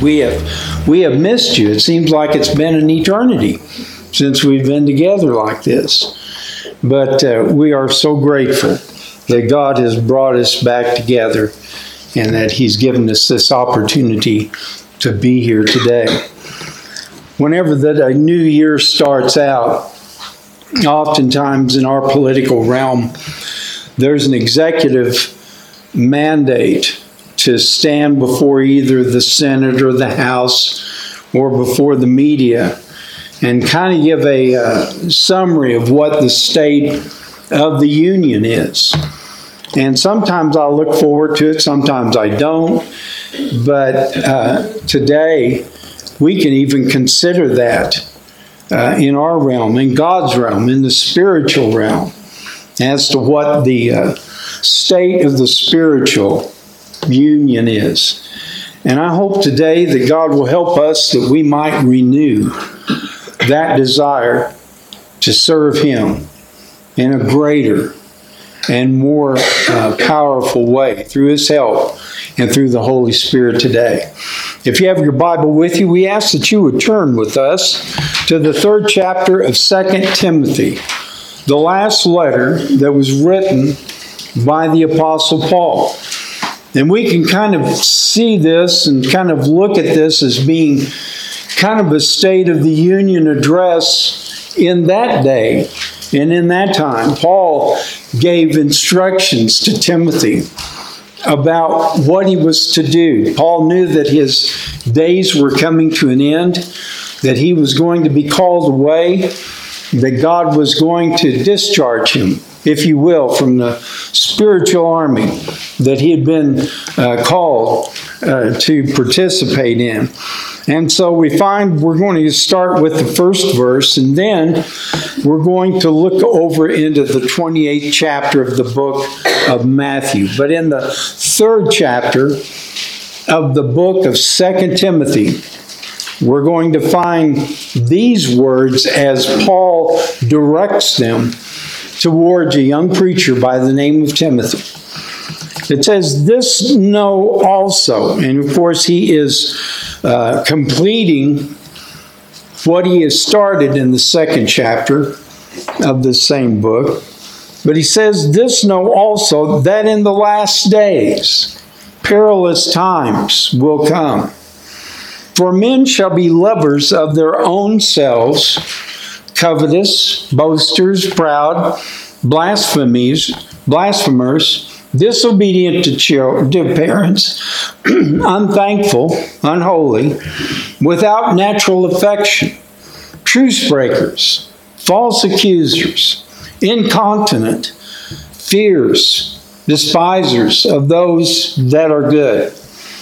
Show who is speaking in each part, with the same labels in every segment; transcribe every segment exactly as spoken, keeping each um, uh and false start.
Speaker 1: We have we have missed you. It seems like it's been an eternity since we've been together like this. But uh, we are so grateful that God has brought us back together and that He's given us this opportunity to be here today. Whenever that a new year starts out, oftentimes in our political realm, there's an executive mandate to stand before either the Senate or the House or before the media and kind of give a uh, summary of what the state of the union is. And sometimes I look forward to it, sometimes I don't. But uh, today, we can even consider that uh, in our realm, in God's realm, in the spiritual realm, as to what the uh, state of the spiritual union is. And I hope today that God will help us that we might renew that desire to serve Him in a greater and more uh, powerful way through His help and through the Holy Spirit today. If you have your Bible with you, we ask that you would turn with us to the third chapter of Second Timothy, the last letter that was written by the Apostle Paul. And we can kind of see this and kind of look at this as being kind of a State of the Union address in that day and in that time. Paul gave instructions to Timothy about what he was to do. Paul knew that his days were coming to an end, that he was going to be called away, that God was going to discharge him, if you will, from the spiritual army that he had been uh, called uh, to participate in. And so we find we're going to start with the first verse, and then we're going to look over into the twenty-eighth chapter of the book of Matthew. But in the third chapter of the book of Second Timothy, we're going to find these words as Paul directs them towards a young preacher by the name of Timothy. It says, "This know also," and of course he is uh, completing what he has started in the second chapter of the same book. But he says, "This know also, that in the last days perilous times will come. For men shall be lovers of their own selves, covetous, boasters, proud, blasphemies, blasphemers, disobedient to, children, to parents, unthankful, unholy, without natural affection, truce breakers, false accusers, incontinent, fierce, despisers of those that are good,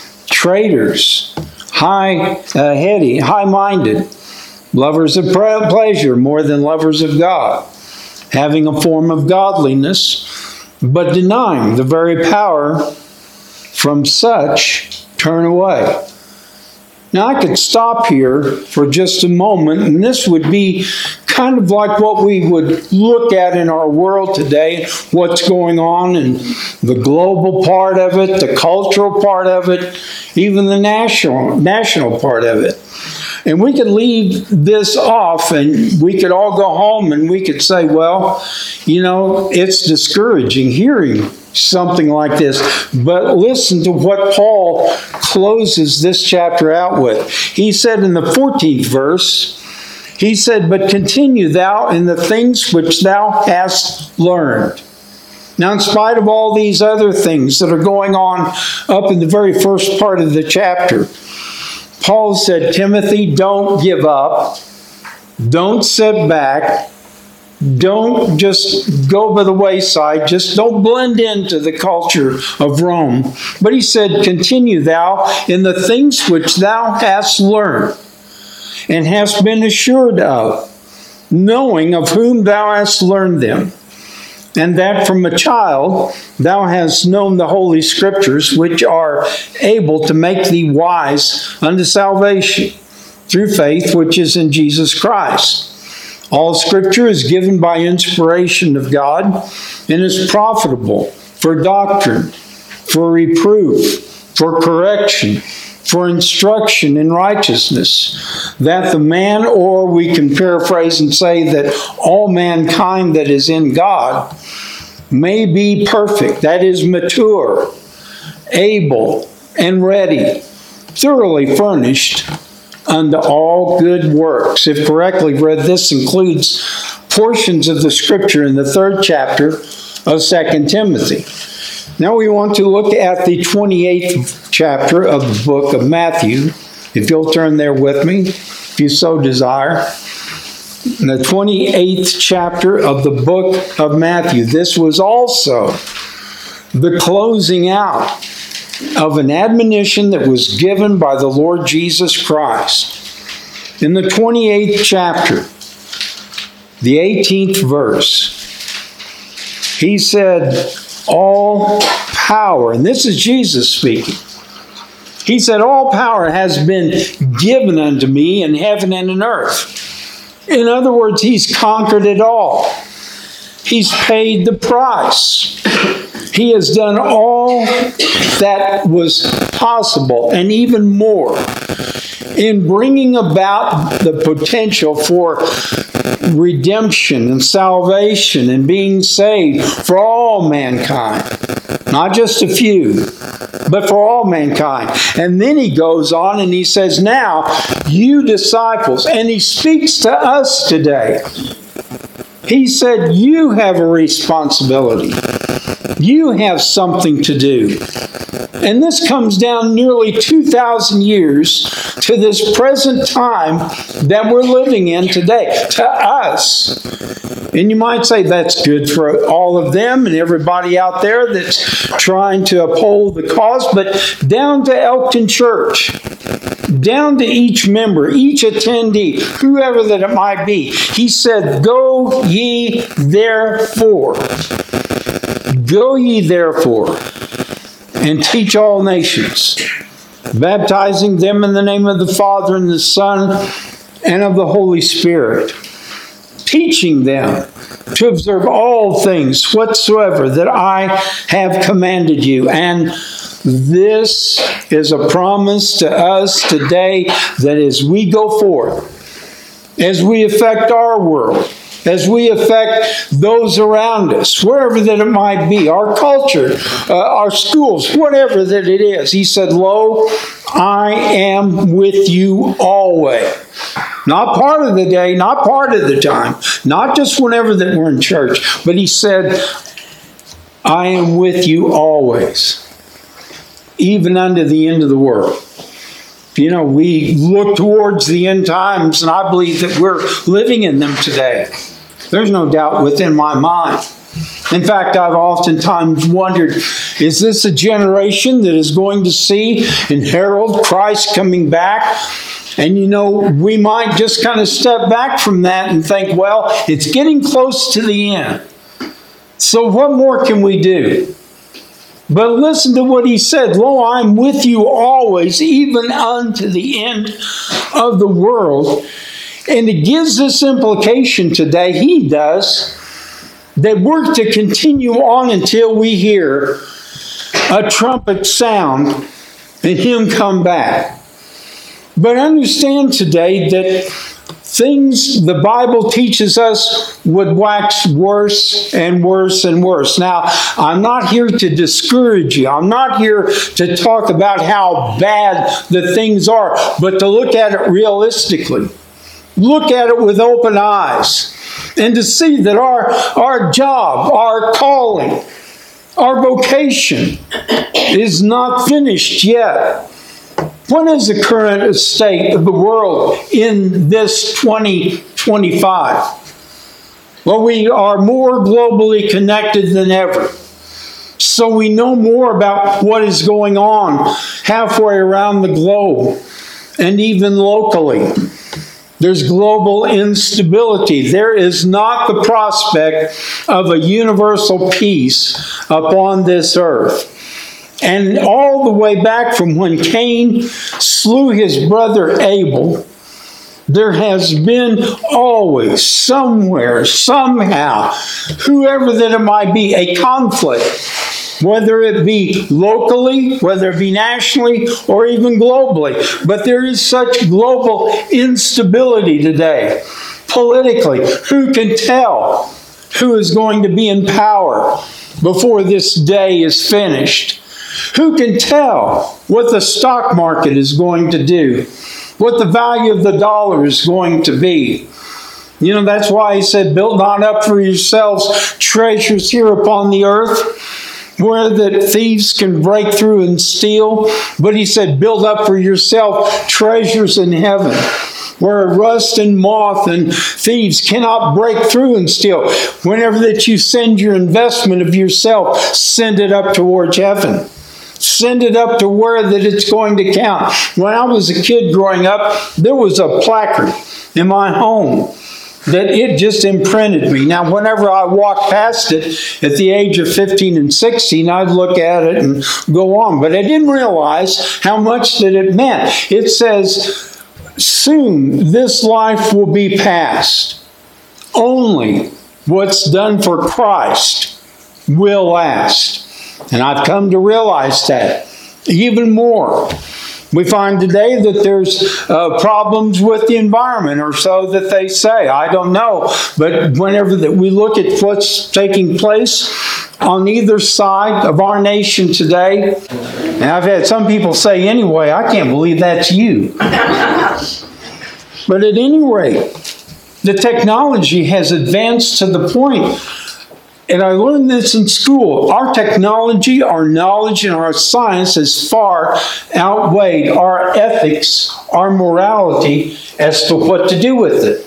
Speaker 1: traitors, high uh, heady, high-minded, lovers of pleasure more than lovers of God, having a form of godliness, but denying the very power. From such turn away." Now I could stop here for just a moment, and this would be kind of like what we would look at in our world today, what's going on in the global part of it, the cultural part of it, even the national national part of it. And we could leave this off and we could all go home and we could say, well, you know, it's discouraging hearing something like this. But listen to what Paul closes this chapter out with. He said in the fourteenth verse, he said, "But continue thou in the things which thou hast learned." Now, in spite of all these other things that are going on up in the very first part of the chapter, Paul said, Timothy, don't give up. Don't sit back. Don't just go by the wayside. Just don't blend into the culture of Rome. But he said, continue thou in the things which thou hast learned and hast been assured of, knowing of whom thou hast learned them, and that from a child thou hast known the Holy Scriptures, which are able to make thee wise unto salvation, through faith which is in Jesus Christ. All Scripture is given by inspiration of God, and is profitable for doctrine, for reproof, for correction, for instruction in righteousness, that the man, or we can paraphrase and say that all mankind that is in God may be perfect, that is, mature, able, and ready, thoroughly furnished unto all good works. If correctly read, this includes portions of the scripture in the third chapter of Second Timothy. Now we want to look at the twenty-eighth chapter of the book of Matthew. If you'll turn there with me, if you so desire. In the twenty-eighth chapter of the book of Matthew. This was also the closing out of an admonition that was given by the Lord Jesus Christ. In the twenty-eighth chapter, the eighteenth verse, he said, all power, and this is Jesus speaking. He said, all power has been given unto me in heaven and in earth. In other words, he's conquered it all. He's paid the price. He has done all that was possible and even more in bringing about the potential for redemption and salvation and being saved for all mankind. Not just a few, but for all mankind. And then he goes on and he says, now, you disciples, and he speaks to us today. He said, you have a responsibility. You have something to do. And this comes down nearly two thousand years to this present time that we're living in today, to us. And you might say that's good for all of them and everybody out there that's trying to uphold the cause, but down to Elkton Church, down to each member, each attendee, whoever that it might be, he said, go ye therefore. Go ye therefore and teach all nations, baptizing them in the name of the Father and the Son and of the Holy Spirit, teaching them to observe all things whatsoever that I have commanded you. And this is a promise to us today that as we go forth, as we affect our world, as we affect those around us, wherever that it might be, our culture, uh, our schools, whatever that it is. He said, lo, I am with you always. Not part of the day, not part of the time, not just whenever that we're in church, but he said, I am with you always, even unto the end of the world. You know, we look towards the end times, and I believe that we're living in them today. There's no doubt within my mind. In fact, I've oftentimes wondered, is this a generation that is going to see and herald Christ coming back? And you know, we might just kind of step back from that and think, well, it's getting close to the end. So what more can we do? But listen to what he said, lo, I'm with you always, even unto the end of the world. And it gives this implication today, he does, that we're to continue on until we hear a trumpet sound and him come back. But understand today that things the Bible teaches us would wax worse and worse and worse. Now, I'm not here to discourage you. I'm not here to talk about how bad the things are, but to look at it realistically. Look at it with open eyes and to see that our, our job, our calling, our vocation is not finished yet. What is the current state of the world in this twenty twenty-five? Well, we are more globally connected than ever. So we know more about what is going on halfway around the globe and even locally. There's global instability. There is not the prospect of a universal peace upon this earth. And all the way back from when Cain slew his brother Abel, there has been always, somewhere, somehow, whoever that it might be, a conflict whether it be locally, whether it be nationally, or even globally. But there is such global instability today, politically. Who can tell who is going to be in power before this day is finished? Who can tell what the stock market is going to do? What the value of the dollar is going to be? You know, that's why he said, build not up for yourselves treasures here upon the earth, where the thieves can break through and steal. But he said, build up for yourself treasures in heaven, where rust and moth and thieves cannot break through and steal. Whenever that you send your investment of yourself, send it up towards heaven. Send it up to where that it's going to count. When I was a kid growing up, there was a placard in my home that it just imprinted me. Now, whenever I walked past it at the age of fifteen and sixteen, I'd look at it and go on. But I didn't realize how much that it meant. It says, soon this life will be past. Only what's done for Christ will last. And I've come to realize that even more. We find today that there's uh, problems with the environment, or so that they say. I don't know. But whenever that we look at what's taking place on either side of our nation today, and I've had some people say, anyway, I can't believe that's you. But at any rate, the technology has advanced to the point, and I learned this in school, our technology, our knowledge, and our science has far outweighed our ethics, our morality, as to what to do with it.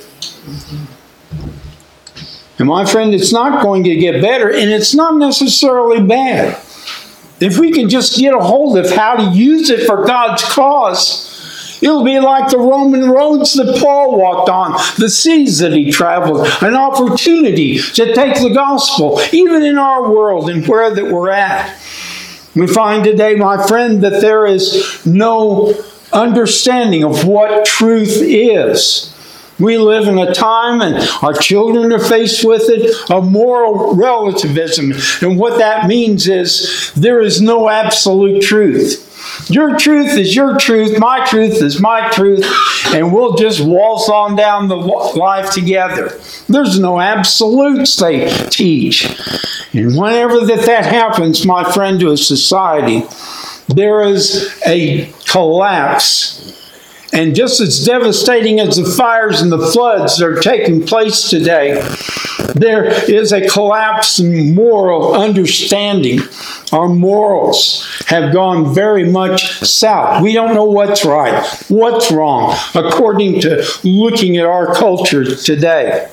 Speaker 1: And my friend, it's not going to get better, and it's not necessarily bad. If we can just get a hold of how to use it for God's cause, it'll be like the Roman roads that Paul walked on, the seas that he traveled, an opportunity to take the gospel, even in our world and where that we're at. We find today, my friend, that there is no understanding of what truth is. We live in a time, and our children are faced with it, of moral relativism. And what that means is there is no absolute truth. Your truth is your truth, my truth is my truth, and we'll just waltz on down the life together. There's no absolutes, they teach. And whenever that, that happens, my friend, to a society, there is a collapse. And just as devastating as the fires and the floods that are taking place today, there is a collapse in moral understanding. Our morals have gone very much south. We don't know what's right, what's wrong, according to looking at our culture today.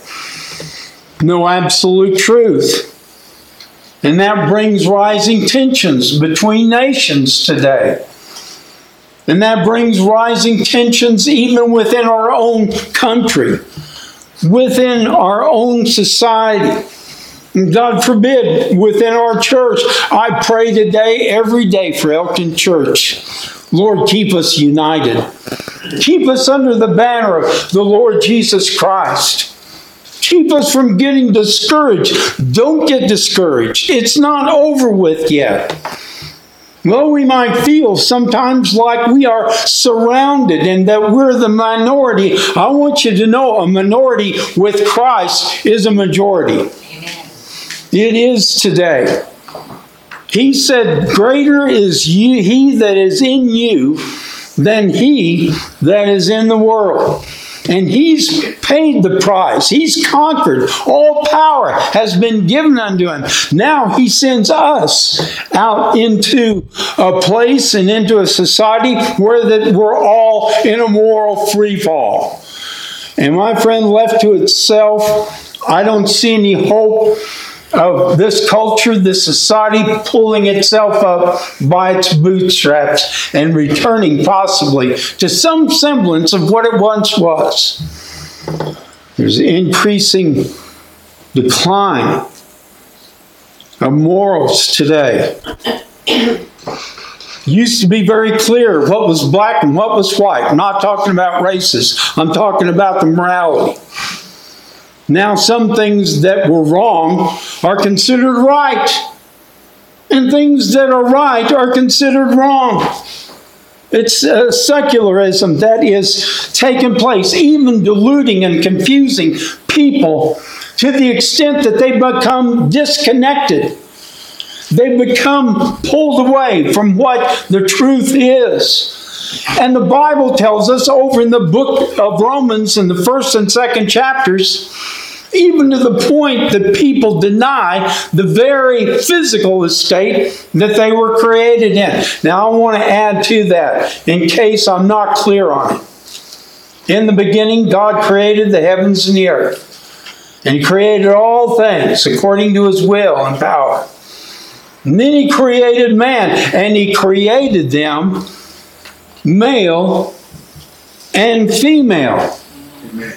Speaker 1: No absolute truth. And that brings rising tensions between nations today. And that brings rising tensions even within our own country, within our own society. And God forbid, within our church. I pray today, every day, for Elkton Church. Lord, keep us united. Keep us under the banner of the Lord Jesus Christ. Keep us from getting discouraged. Don't get discouraged. It's not over with yet. Well, we might feel sometimes like we are surrounded and that we're the minority. I want you to know a minority with Christ is a majority. Amen. It is today. He said, greater is you, he that is in you than he that is in the world. And he's paid the price. He's conquered. All power has been given unto him. Now he sends us out into a place and into a society where that we're all in a moral free fall. And my friend, left to itself, I don't see any hope of this culture, this society pulling itself up by its bootstraps and returning possibly to some semblance of what it once was. There's an increasing decline of morals today. Used to be very clear what was black and what was white. I'm not talking about races. I'm talking about the morality. Now some things that were wrong are considered right. and things that are right are considered wrong. It's uh, secularism that is taking place, even deluding and confusing people to the extent that they become disconnected. They become pulled away from what the truth is. And the Bible tells us over in the book of Romans in the first and second chapters, even to the point that people deny the very physical estate that they were created in. Now I want to add to that in case I'm not clear on it. In the beginning, God created the heavens and the earth. And He created all things according to His will and power. And then He created man, and He created them male and female.
Speaker 2: Amen.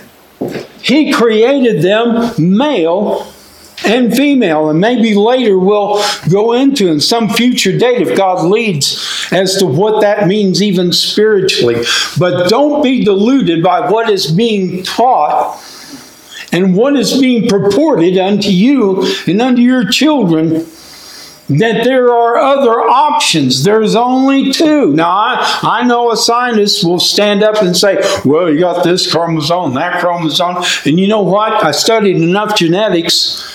Speaker 1: He created them male and female. And maybe later we'll go into in some future date, if God leads, as to what that means even spiritually. But don't be deluded by what is being taught and what is being purported unto you and unto your children, that there are other options. There's only two. Now, I, I know a scientist will stand up and say, well, you got this chromosome, that chromosome. And you know what? I studied enough genetics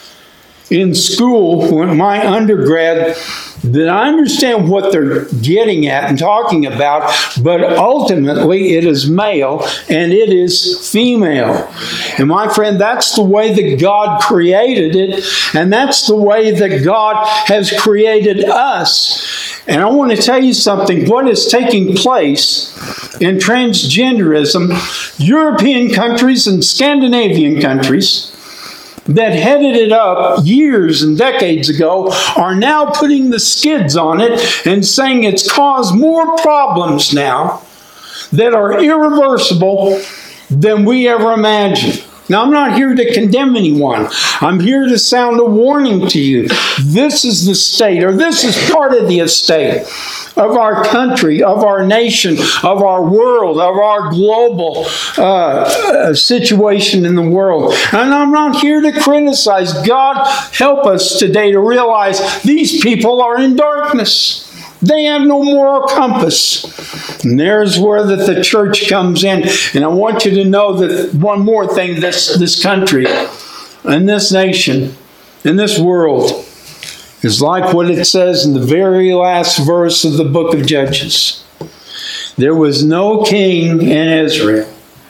Speaker 1: in school, when my undergrad, that I understand what they're getting at and talking about, but ultimately it is male and it is female. And my friend, that's the way that God created it, and that's the way that God has created us. And I want to tell you something. What is taking place in transgenderism, European countries and Scandinavian countries that headed it up years and decades ago are now putting the skids on it and saying it's caused more problems now that are irreversible than we ever imagined. Now, I'm not here to condemn anyone. I'm here to sound a warning to you. This is the state, or this is part of the estate of our country, of our nation, of our world, of our global uh, situation in the world. And I'm not here to criticize. God, help us today to realize these people are in darkness. They have no moral compass. And there's where that the church comes in. And I want you to know that one more thing, this, this country and this nation and this world is like what it says in the very last verse of the book of Judges. There was no king in Israel,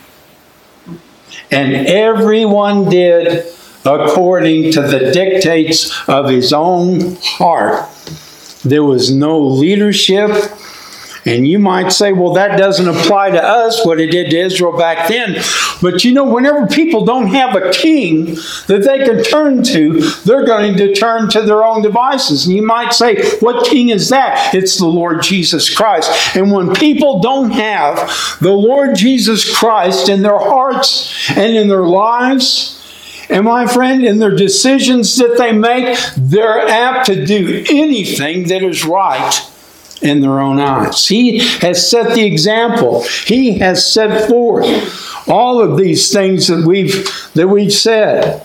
Speaker 1: and everyone did according to the dictates of his own heart. There was no leadership. And you might say, well, that doesn't apply to us, what it did to Israel back then. But you know, whenever people don't have a king that they can turn to, they're going to turn to their own devices. And you might say, what king is that? It's the Lord Jesus Christ. And when people don't have the Lord Jesus Christ in their hearts and in their lives, and my friend, in their decisions that they make, they're apt to do anything that is right in their own eyes. He has set the example. He has set forth all of these things that we've that we've said.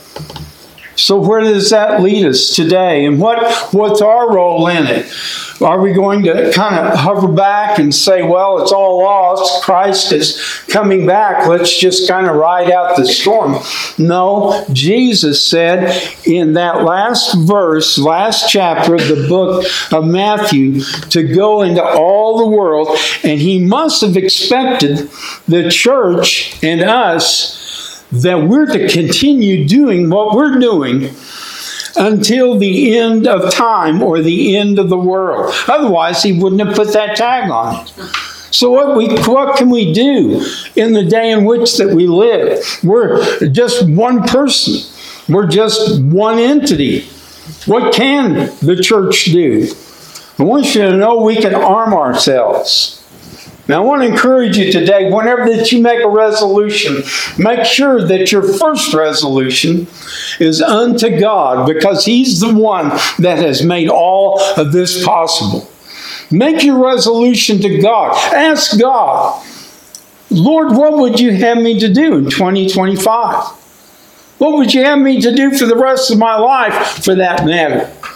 Speaker 1: So where does that lead us today? And what, what's our role in it? Are we going to kind of hover back and say, well, it's all lost, Christ is coming back, let's just kind of ride out the storm? No, Jesus said in that last verse, last chapter of the book of Matthew, to go into all the world, and He must have expected the church and us that we're to continue doing what we're doing until the end of time or the end of the world. Otherwise, He wouldn't have put that tag on it. So what we what can we do in the day in which that we live? We're just one person. We're just one entity. What can the church do? I want you to know we can arm ourselves. Now, I want to encourage you today, whenever that you make a resolution, make sure that your first resolution is unto God, because He's the one that has made all of this possible. Make your resolution to God. Ask God, Lord, what would you have me to do in twenty twenty-five? What would you have me to do for the rest of my life, for that matter?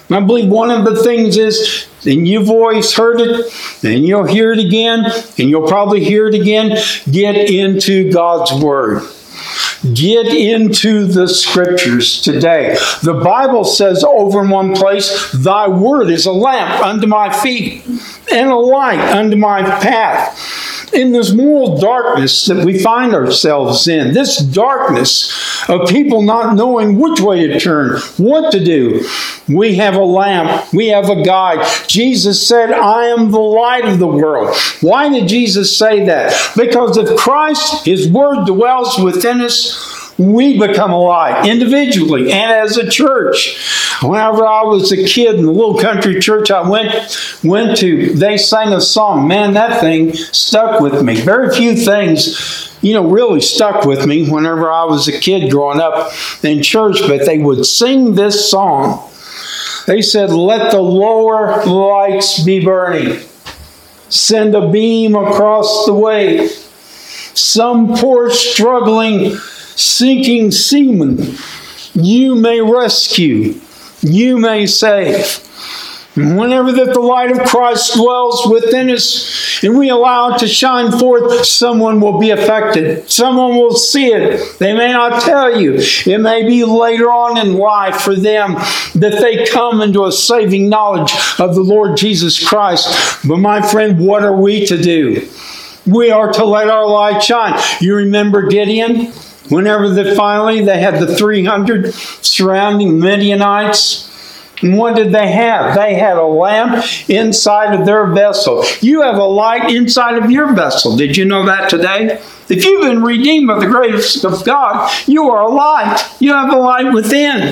Speaker 1: I believe one of the things is, and you've always heard it, and you'll hear it again, and you'll probably hear it again, get into God's Word. Get into the Scriptures today. The Bible says over in one place, Thy Word is a lamp unto my feet and a light unto my path. In this moral darkness that we find ourselves in, this darkness of people not knowing which way to turn, what to do, we have a lamp, we have a guide. Jesus said, I am the light of the world. Why did Jesus say that? Because if Christ, His Word dwells within us, we become a light individually and as a church. Whenever I was a kid in the little country church I went went to, they sang a song. Man, that thing stuck with me. Very few things, you know, really stuck with me whenever I was a kid growing up in church, but they would sing this song. They said, let the lower lights be burning. Send a beam across the way. Some poor struggling sinking seaman, you may rescue, you may save. And whenever that the light of Christ dwells within us and we allow it to shine forth, someone will be affected. Someone will see it. They may not tell you. It may be later on in life for them that they come into a saving knowledge of the Lord Jesus Christ. But my friend, what are we to do? We are to let our light shine. You remember Gideon? Whenever they finally they had the three hundred surrounding Midianites, and what did they have? They had a lamp inside of their vessel. You have a light inside of your vessel. Did you know that today? If you've been redeemed by the grace of God, you are a light. You have a light within.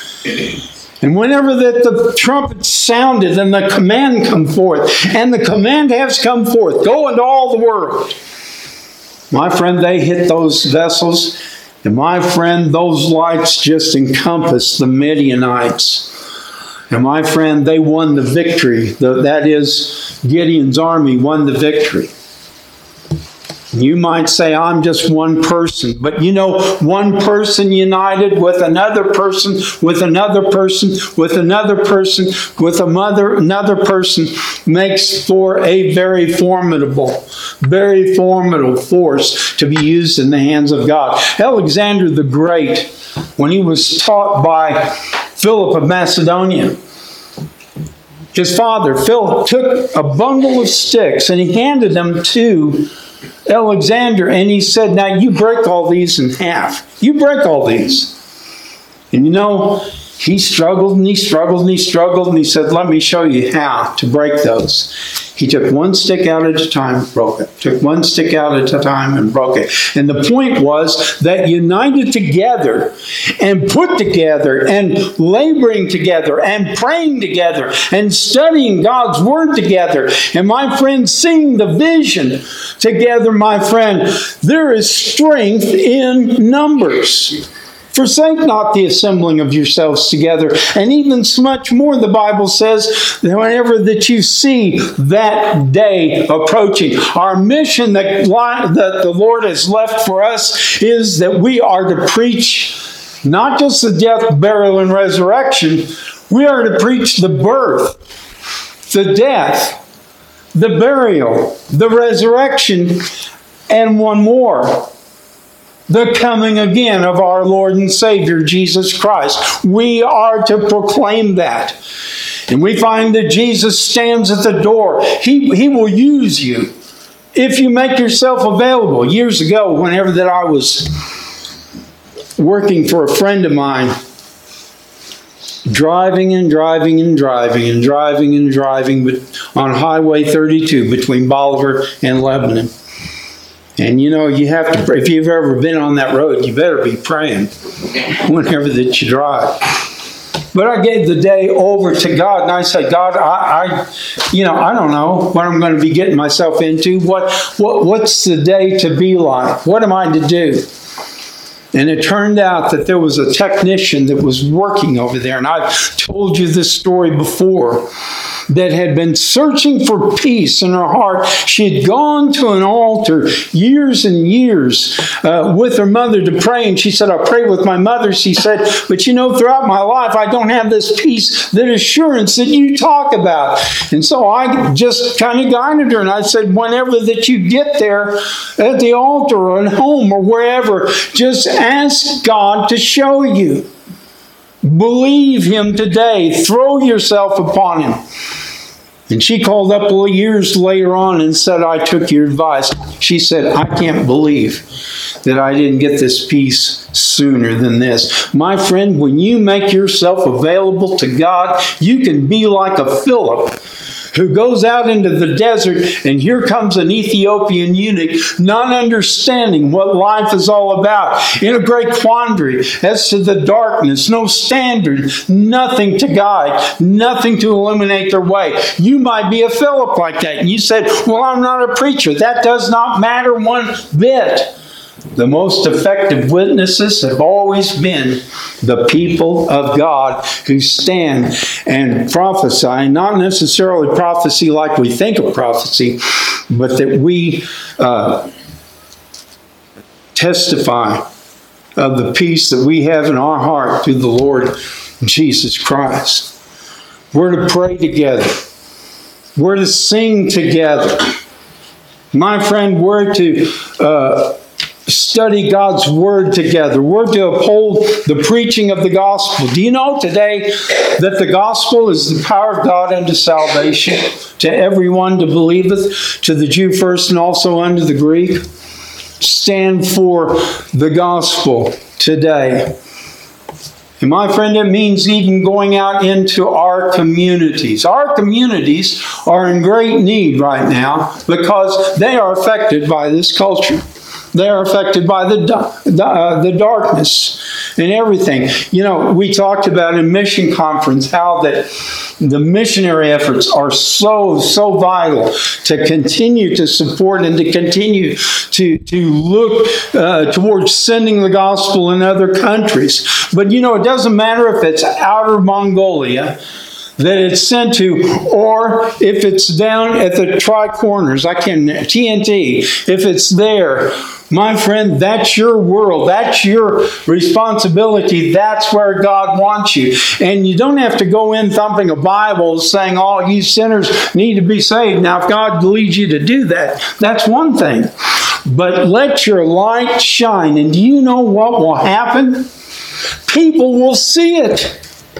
Speaker 1: And whenever that the trumpet sounded and the command come forth, and the command has come forth, go into all the world. My friend, they hit those vessels, and my friend, those lights just encompassed the Midianites. And my friend, they won the victory. That is, Gideon's army won the victory. You might say, I'm just one person. But you know, one person united with another person, with another person, with another person, with a mother, another person, makes for a very formidable, very formidable force to be used in the hands of God. Alexander the Great, when he was taught by Philip of Macedonia, his father, Philip, took a bundle of sticks and he handed them to Alexander, and he said, now you break all these in half. You break all these. And you know, he struggled and he struggled and he struggled and he said, let me show you how to break those. He took one stick out at a time and broke it. Took one stick out at a time and broke it. And the point was that united together and put together and laboring together and praying together and studying God's Word together. And my friend, seeing the vision together, my friend, there is strength in numbers. Forsake not the assembling of yourselves together. And even much more, the Bible says, that whenever that you see that day approaching, our mission that, that the Lord has left for us is that we are to preach not just the death, burial, and resurrection. We are to preach the birth, the death, the burial, the resurrection, and one more, the coming again of our Lord and Savior, Jesus Christ. We are to proclaim that. And we find that Jesus stands at the door. He, he will use you if you make yourself available. Years ago, whenever that I was working for a friend of mine, driving and driving and driving and driving and driving on Highway thirty-two between Bolivar and Lebanon. And you know, you have to, if you've ever been on that road, you better be praying whenever that you drive. But I gave the day over to God, and I said, God, I, I you know, I don't know what I'm going to be getting myself into. What, what, what's the day to be like? What am I to do? And it turned out that there was a technician that was working over there, and I've told you this story before, that had been searching for peace in her heart. She had gone to an altar years and years uh, with her mother to pray, and she said, I pray with my mother. She said, but you know, throughout my life, I don't have this peace, that assurance that you talk about. And so I just kind of guided her, and I said, whenever that you get there at the altar or at home or wherever, just ask God to show you. Believe Him today. Throw yourself upon Him. And she called up years later on and said, I took your advice. She said, I can't believe that I didn't get this peace sooner than this. My friend, when you make yourself available to God, you can be like a Philip who goes out into the desert, and here comes an Ethiopian eunuch, not understanding what life is all about, in a great quandary as to the darkness, no standard, nothing to guide, nothing to illuminate their way. You might be a Philip like that, and you said, well, I'm not a preacher. That does not matter one bit. The most effective witnesses have always been the people of God who stand and prophesy, not necessarily prophecy like we think of prophecy, but that we uh, testify of the peace that we have in our heart through the Lord Jesus Christ. We're to pray together. We're to sing together. My friend, we're to uh, study God's Word together. We're to uphold the preaching of the gospel. Do you know today that the gospel is the power of God unto salvation to everyone that believeth, to the Jew first and also unto the Greek? Stand for the gospel today. And my friend, it means even going out into our communities. Our communities are in great need right now because they are affected by this culture. They are affected by the, the, uh, the darkness and everything. You know, we talked about in mission conference how that the missionary efforts are so, so vital to continue to support and to continue to, to look uh, towards sending the gospel in other countries. But, you know, it doesn't matter if it's outer Mongolia that it's sent to, or if it's down at the Tri-Corners, I can, T N T, if it's there. My friend, that's your world. That's your responsibility. That's where God wants you. And you don't have to go in thumping a Bible saying all you sinners need to be saved. Now, if God leads you to do that, that's one thing. But let your light shine. And do you know what will happen? People will see it.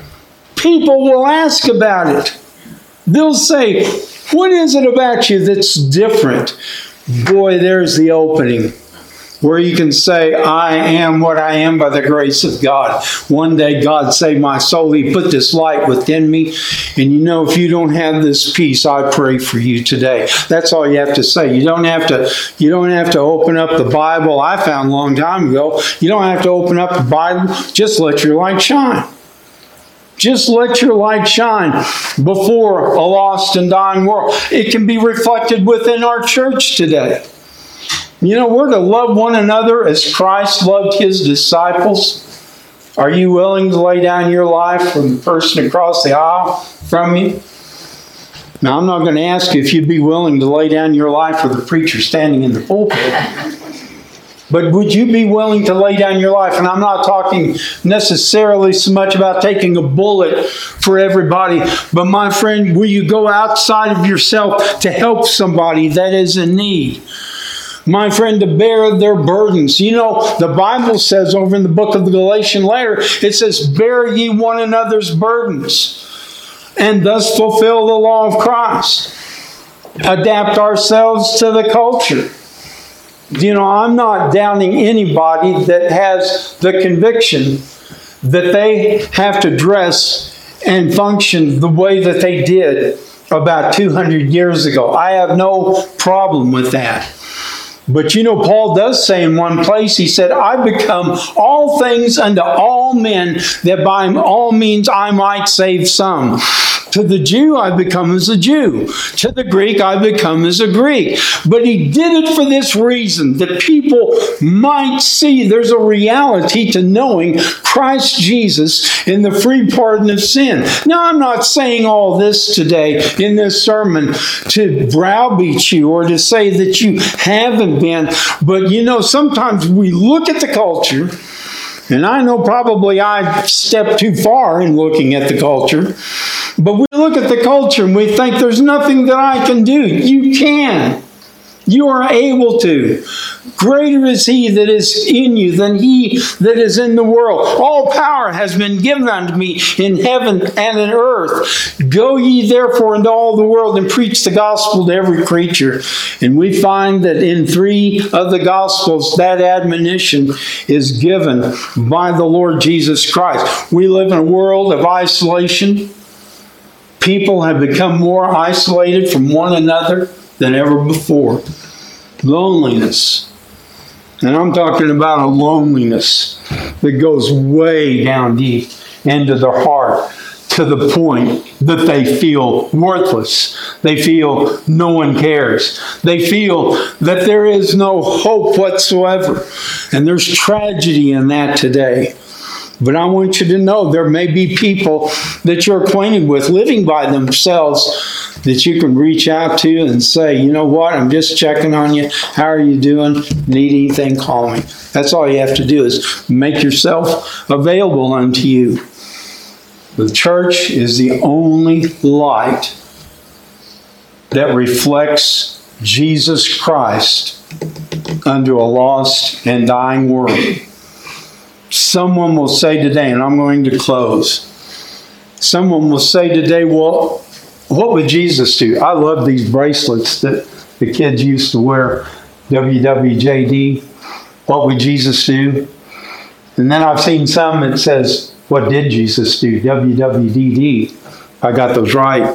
Speaker 1: People will ask about it. They'll say, what is it about you that's different? Boy, there's the opening where you can say, I am what I am by the grace of God. One day God saved my soul. He put this light within me. And you know, if you don't have this peace, I pray for you today. That's all you have to say. You don't have to, you don't have to open up the Bible. I found a long time ago, you don't have to open up the Bible. Just let your light shine. Just let your light shine before a lost and dying world. It can be reflected within our church today. You know, we're to love one another as Christ loved His disciples. Are you willing to lay down your life for the person across the aisle from you? Now, I'm not going to ask you if you'd be willing to lay down your life for the preacher standing in the pulpit. But would you be willing to lay down your life? And I'm not talking necessarily so much about taking a bullet for everybody. But my friend, will you go outside of yourself to help somebody that is in need? My friend, to bear their burdens. You know, the Bible says over in the book of the Galatian letter, it says, bear ye one another's burdens, and thus fulfill the law of Christ. Adapt ourselves to the culture. You know, I'm not downing anybody that has the conviction that they have to dress and function the way that they did about two hundred years ago. I have no problem with that. But you know, Paul does say in one place, he said, I become all things unto all men, that by all means I might save some. To the Jew, I become as a Jew. To the Greek, I become as a Greek. But he did it for this reason, that people might see there's a reality to knowing Christ Jesus in the free pardon of sin. Now, I'm not saying all this today in this sermon to browbeat you or to say that you haven't been. But, you know, sometimes we look at the culture, and I know probably I stepped too far in looking at the culture, but we look at the culture and we think there's nothing that I can do. You can. You are able to. Greater is he that is in you than he that is in the world. All power has been given unto me in heaven and in earth. Go ye therefore into all the world and preach the gospel to every creature. And we find that in three of the gospels, that admonition is given by the Lord Jesus Christ. We live in a world of isolation. People have become more isolated from one another than ever before. Loneliness. And I'm talking about a loneliness that goes way down deep into their heart to the point that they feel worthless. They feel no one cares. They feel that there is no hope whatsoever. And there's tragedy in that today. But I want you to know there may be people that you're acquainted with living by themselves that you can reach out to and say, you know what, I'm just checking on you. How are you doing? Need anything, call me. That's all you have to do is make yourself available unto you. The church is the only light that reflects Jesus Christ unto a lost and dying world. Someone will say today, and I'm going to close, someone will say today, well, what would Jesus do? I love these bracelets that the kids used to wear, W W J D. What would Jesus do? And then I've seen some that says, what did Jesus do? W W D D. I got those right.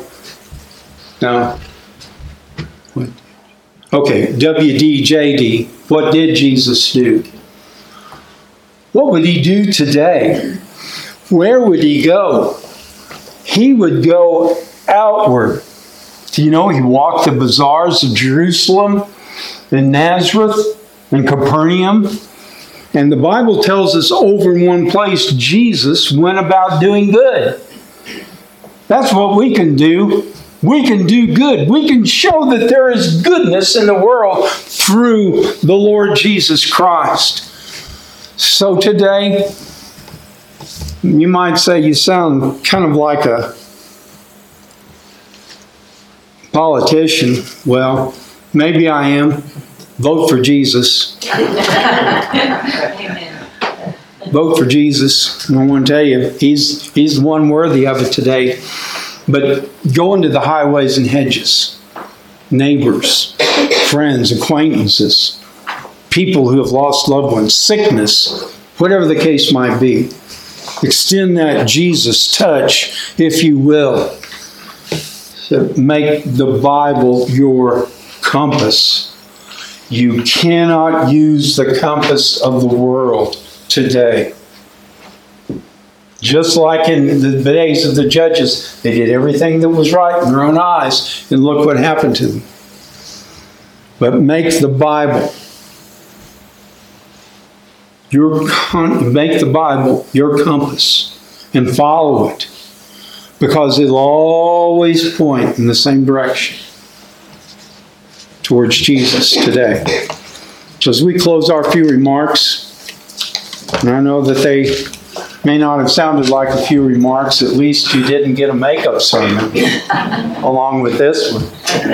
Speaker 1: No. Okay, W D J D. What did Jesus do? What would he do today? Where would he go? He would go outward. Do you know he walked the bazaars of Jerusalem and Nazareth and Capernaum? And the Bible tells us over in one place, Jesus went about doing good. That's what we can do. We can do good. We can show that there is goodness in the world through the Lord Jesus Christ. So today, you might say you sound kind of like a politician. Well, maybe I am. Vote for Jesus. Vote for Jesus. And I want to tell you, he's, he's the one worthy of it today. But go into the highways and hedges. Neighbors, friends, acquaintances, people who have lost loved ones, sickness, whatever the case might be. Extend that Jesus touch, if you will. So make the Bible your compass. You cannot use the compass of the world today. Just like in the days of the judges, they did everything that was right in their own eyes, and look what happened to them. But make the Bible your con- make the Bible your compass and follow it, because it'll always point in the same direction towards Jesus today. So as we close our few remarks, and I know that they may not have sounded like a few remarks, at least you didn't get a makeup sermon along with this one.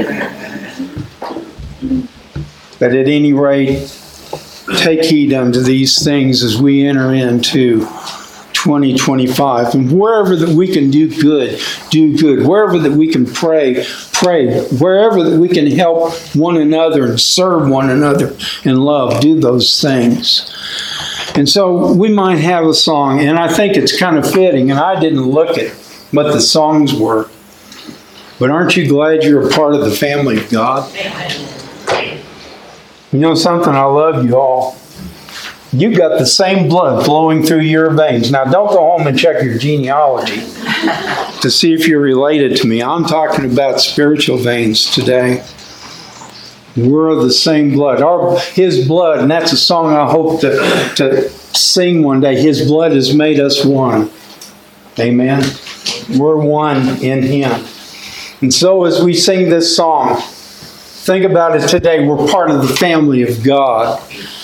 Speaker 1: But at any rate, take heed unto these things as we enter into twenty twenty-five. And wherever that we can do good, do good. Wherever that we can pray, pray. Wherever that we can help one another and serve one another in love, do those things. And so we might have a song, and I think it's kind of fitting, and I didn't look at what the songs were. But aren't you glad you're a part of the family of God? You know something? I love you all. You got the same blood flowing through your veins. Now, don't go home and check your genealogy to see if you're related to me. I'm talking about spiritual veins today. We're of the same blood. Our, His blood, and that's a song I hope to, to sing one day. His blood has made us one. Amen. We're one in Him. And so as we sing this song, think about it today. We're part of the family of God.